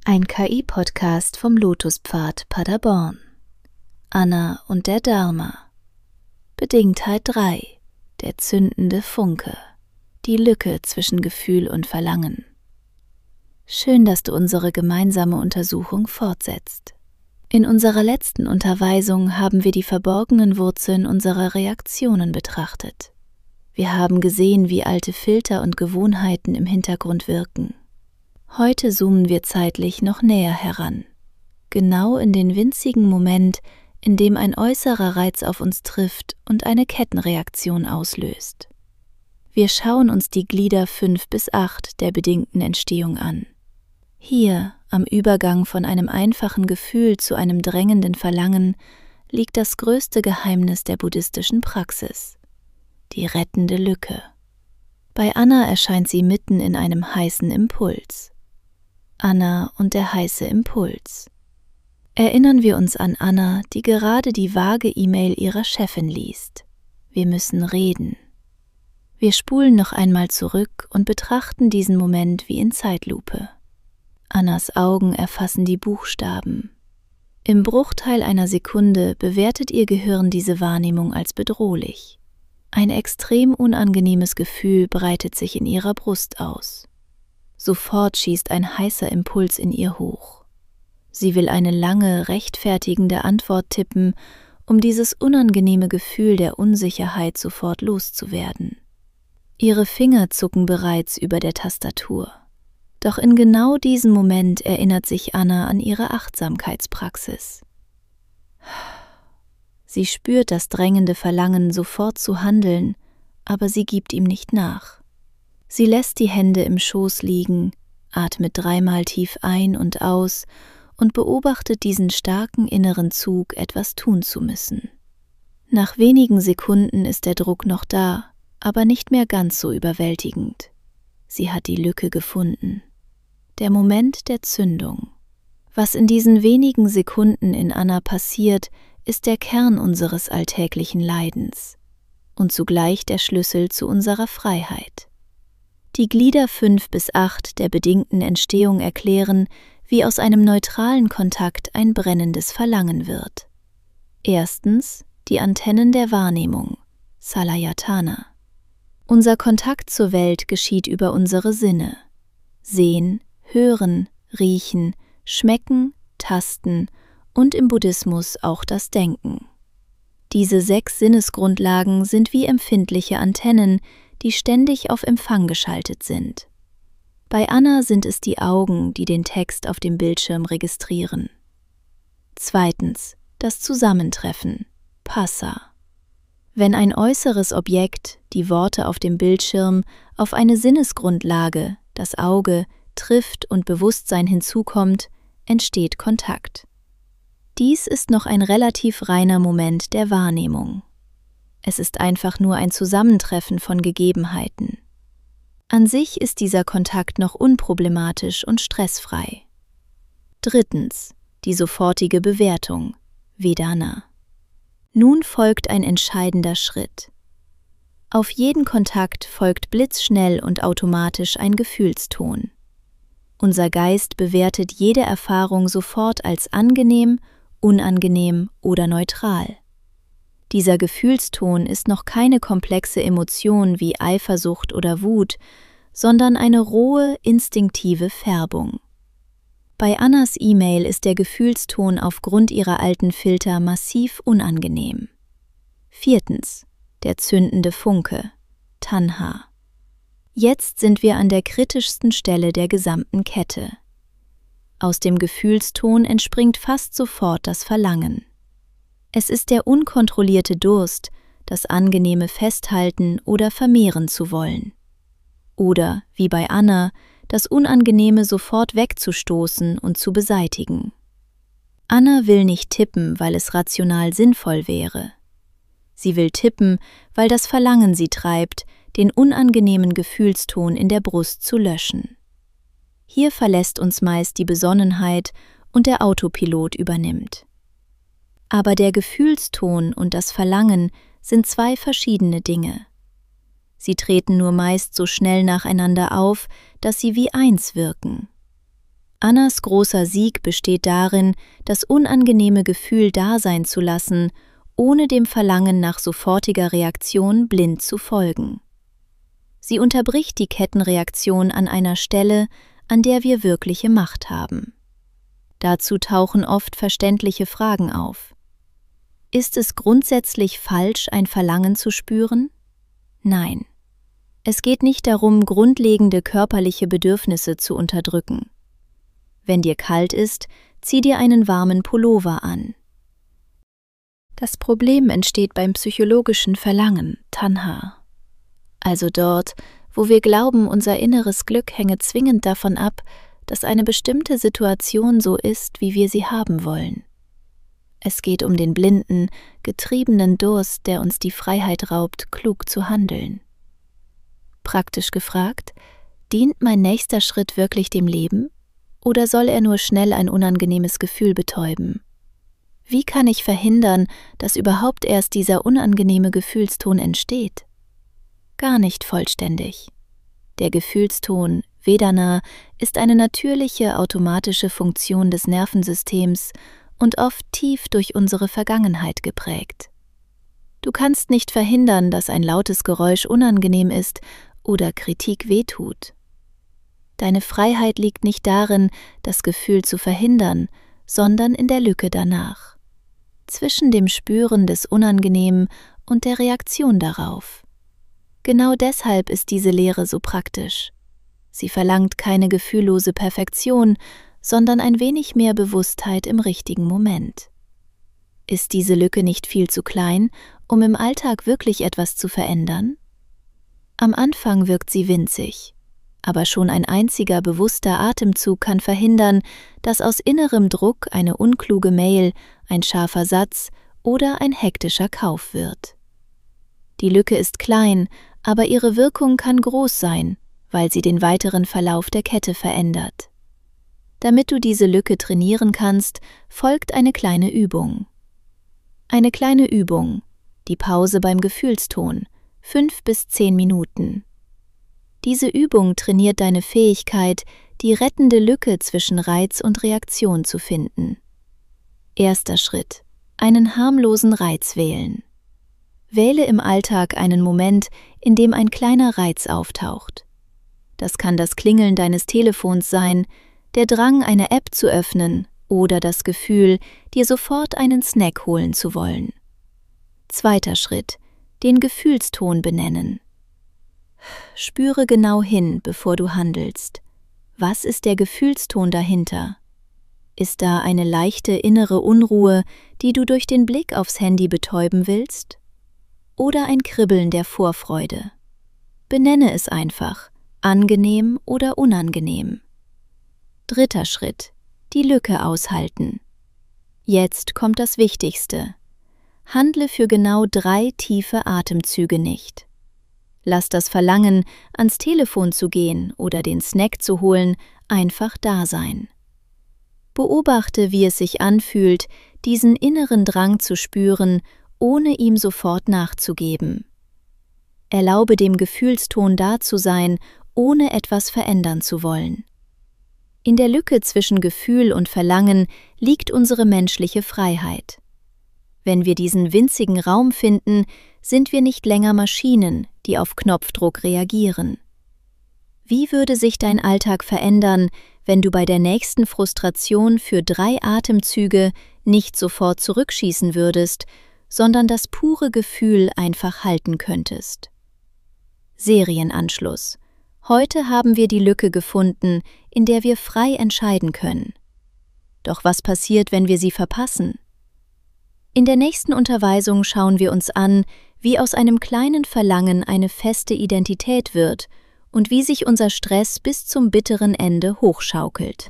Ein KI-Podcast vom Lotuspfad Paderborn. Anna und der Dharma. Bedingtheit 3. Der zündende Funke. Die Lücke zwischen Gefühl und Verlangen. Schön, dass du unsere gemeinsame Untersuchung fortsetzt. In unserer letzten Unterweisung haben wir die verborgenen Wurzeln unserer Reaktionen betrachtet. Wir haben gesehen, wie alte Filter und Gewohnheiten im Hintergrund wirken. Heute zoomen wir zeitlich noch näher heran, genau in den winzigen Moment, in dem ein äußerer Reiz auf uns trifft und eine Kettenreaktion auslöst. Wir schauen uns die Glieder 5 bis 8 der bedingten Entstehung an. Hier, am Übergang von einem einfachen Gefühl zu einem drängenden Verlangen, liegt das größte Geheimnis der buddhistischen Praxis: die rettende Lücke. Bei Anna erscheint sie mitten in einem heißen Impuls. Anna und der heiße Impuls. Erinnern wir uns an Anna, die gerade die vage E-Mail ihrer Chefin liest. Wir müssen reden. Wir spulen noch einmal zurück und betrachten diesen Moment wie in Zeitlupe. Annas Augen erfassen die Buchstaben. Im Bruchteil einer Sekunde bewertet ihr Gehirn diese Wahrnehmung als bedrohlich. Ein extrem unangenehmes Gefühl breitet sich in ihrer Brust aus. Sofort schießt ein heißer Impuls in ihr hoch. Sie will eine lange, rechtfertigende Antwort tippen, um dieses unangenehme Gefühl der Unsicherheit sofort loszuwerden. Ihre Finger zucken bereits über der Tastatur. Doch in genau diesem Moment erinnert sich Anna an ihre Achtsamkeitspraxis. Sie spürt das drängende Verlangen, sofort zu handeln, aber sie gibt ihm nicht nach. Sie lässt die Hände im Schoß liegen, atmet 3-mal tief ein und aus und beobachtet diesen starken inneren Zug, etwas tun zu müssen. Nach wenigen Sekunden ist der Druck noch da, aber nicht mehr ganz so überwältigend. Sie hat die Lücke gefunden. Der Moment der Zündung. Was in diesen wenigen Sekunden in Anna passiert, ist der Kern unseres alltäglichen Leidens und zugleich der Schlüssel zu unserer Freiheit. Die Glieder 5 bis 8 der bedingten Entstehung erklären, wie aus einem neutralen Kontakt ein brennendes Verlangen wird. Erstens, die Antennen der Wahrnehmung, Salayatana. Unser Kontakt zur Welt geschieht über unsere Sinne: Sehen, Hören, Riechen, Schmecken, Tasten und im Buddhismus auch das Denken. Diese 6 Sinnesgrundlagen sind wie empfindliche Antennen, die ständig auf Empfang geschaltet sind. Bei Anna sind es die Augen, die den Text auf dem Bildschirm registrieren. Zweitens, das Zusammentreffen, Phassa. Wenn ein äußeres Objekt, die Worte auf dem Bildschirm, auf eine Sinnesgrundlage, das Auge, trifft und Bewusstsein hinzukommt, entsteht Kontakt. Dies ist noch ein relativ reiner Moment der Wahrnehmung. Es ist einfach nur ein Zusammentreffen von Gegebenheiten. An sich ist dieser Kontakt noch unproblematisch und stressfrei. Drittens, die sofortige Bewertung, Vedana. Nun folgt ein entscheidender Schritt. Auf jeden Kontakt folgt blitzschnell und automatisch ein Gefühlston. Unser Geist bewertet jede Erfahrung sofort als angenehm, unangenehm oder neutral. Dieser Gefühlston ist noch keine komplexe Emotion wie Eifersucht oder Wut, sondern eine rohe, instinktive Färbung. Bei Annas E-Mail ist der Gefühlston aufgrund ihrer alten Filter massiv unangenehm. Viertens, der zündende Funke, Tanha. Jetzt sind wir an der kritischsten Stelle der gesamten Kette. Aus dem Gefühlston entspringt fast sofort das Verlangen. Es ist der unkontrollierte Durst, das angenehme Festhalten oder vermehren zu wollen. Oder, wie bei Anna, das Unangenehme sofort wegzustoßen und zu beseitigen. Anna will nicht tippen, weil es rational sinnvoll wäre. Sie will tippen, weil das Verlangen sie treibt, den unangenehmen Gefühlston in der Brust zu löschen. Hier verlässt uns meist die Besonnenheit und der Autopilot übernimmt. Aber der Gefühlston und das Verlangen sind 2 verschiedene Dinge. Sie treten nur meist so schnell nacheinander auf, dass sie wie eins wirken. Annas großer Sieg besteht darin, das unangenehme Gefühl da sein zu lassen, ohne dem Verlangen nach sofortiger Reaktion blind zu folgen. Sie unterbricht die Kettenreaktion an einer Stelle, an der wir wirkliche Macht haben. Dazu tauchen oft verständliche Fragen auf. Ist es grundsätzlich falsch, ein Verlangen zu spüren? Nein. Es geht nicht darum, grundlegende körperliche Bedürfnisse zu unterdrücken. Wenn dir kalt ist, zieh dir einen warmen Pullover an. Das Problem entsteht beim psychologischen Verlangen, Tanha. Also dort, wo wir glauben, unser inneres Glück hänge zwingend davon ab, dass eine bestimmte Situation so ist, wie wir sie haben wollen. Es geht um den blinden, getriebenen Durst, der uns die Freiheit raubt, klug zu handeln. Praktisch gefragt, dient mein nächster Schritt wirklich dem Leben, oder soll er nur schnell ein unangenehmes Gefühl betäuben? Wie kann ich verhindern, dass überhaupt erst dieser unangenehme Gefühlston entsteht? Gar nicht vollständig. Der Gefühlston, Vedana, ist eine natürliche, automatische Funktion des Nervensystems und oft tief durch unsere Vergangenheit geprägt. Du kannst nicht verhindern, dass ein lautes Geräusch unangenehm ist oder Kritik wehtut. Deine Freiheit liegt nicht darin, das Gefühl zu verhindern, sondern in der Lücke danach. Zwischen dem Spüren des Unangenehmen und der Reaktion darauf. Genau deshalb ist diese Lehre so praktisch. Sie verlangt keine gefühllose Perfektion, sondern ein wenig mehr Bewusstheit im richtigen Moment. Ist diese Lücke nicht viel zu klein, um im Alltag wirklich etwas zu verändern? Am Anfang wirkt sie winzig, aber schon ein einziger bewusster Atemzug kann verhindern, dass aus innerem Druck eine unkluge Mail, ein scharfer Satz oder ein hektischer Kauf wird. Die Lücke ist klein, aber ihre Wirkung kann groß sein, weil sie den weiteren Verlauf der Kette verändert. Damit du diese Lücke trainieren kannst, folgt eine kleine Übung. Eine kleine Übung, die Pause beim Gefühlston, 5 bis 10 Minuten. Diese Übung trainiert deine Fähigkeit, die rettende Lücke zwischen Reiz und Reaktion zu finden. Erster Schritt: einen harmlosen Reiz wählen. Wähle im Alltag einen Moment, in dem ein kleiner Reiz auftaucht. Das kann das Klingeln deines Telefons sein, der Drang, eine App zu öffnen oder das Gefühl, dir sofort einen Snack holen zu wollen. Zweiter Schritt: den Gefühlston benennen. Spüre genau hin, bevor du handelst. Was ist der Gefühlston dahinter? Ist da eine leichte innere Unruhe, die du durch den Blick aufs Handy betäuben willst? Oder ein Kribbeln der Vorfreude? Benenne es einfach, angenehm oder unangenehm. Dritter Schritt: die Lücke aushalten. Jetzt kommt das Wichtigste. Handle für genau 3 tiefe Atemzüge nicht. Lass das Verlangen, ans Telefon zu gehen oder den Snack zu holen, einfach da sein. Beobachte, wie es sich anfühlt, diesen inneren Drang zu spüren, ohne ihm sofort nachzugeben. Erlaube dem Gefühlston da zu sein, ohne etwas verändern zu wollen. In der Lücke zwischen Gefühl und Verlangen liegt unsere menschliche Freiheit. Wenn wir diesen winzigen Raum finden, sind wir nicht länger Maschinen, die auf Knopfdruck reagieren. Wie würde sich dein Alltag verändern, wenn du bei der nächsten Frustration für 3 Atemzüge nicht sofort zurückschießen würdest, sondern das pure Gefühl einfach halten könntest? Serienanschluss. Heute haben wir die Lücke gefunden, in der wir frei entscheiden können. Doch was passiert, wenn wir sie verpassen? In der nächsten Unterweisung schauen wir uns an, wie aus einem kleinen Verlangen eine feste Identität wird und wie sich unser Stress bis zum bitteren Ende hochschaukelt.